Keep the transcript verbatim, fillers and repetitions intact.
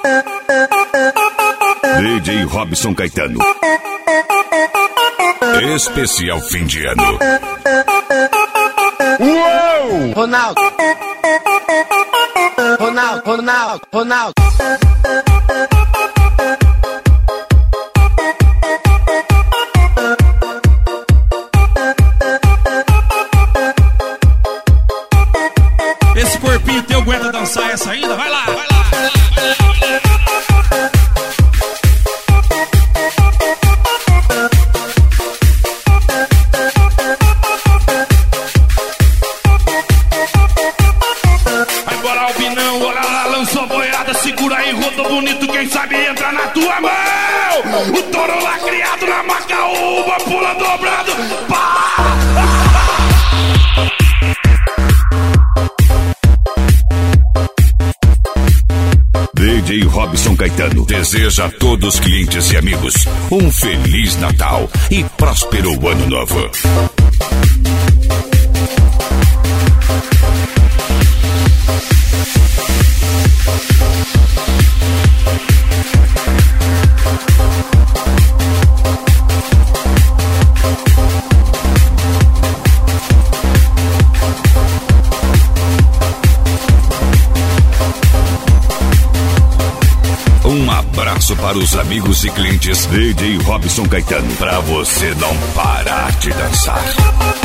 D J Robson Caetano. Especial fim de ano. Uou! Ronaldo. Ronaldo, Ronaldo, Ronaldo. Esse corpinho teu aguenta dançar essa ainda? Vai lá, vai lá, vai lá, vai lá, vai lá. Agora o Binão, olha lá, lançou a boiada, segura aí, rodou bonito, quem sabe entra na tua mão. O touro lá criado na Macaúba, pula dobrado, pá! D J Robson Caetano deseja a todos os clientes e amigos um Feliz Natal e próspero Ano Novo. Um abraço para os amigos e clientes D J Robson Caetano, pra você não parar de dançar.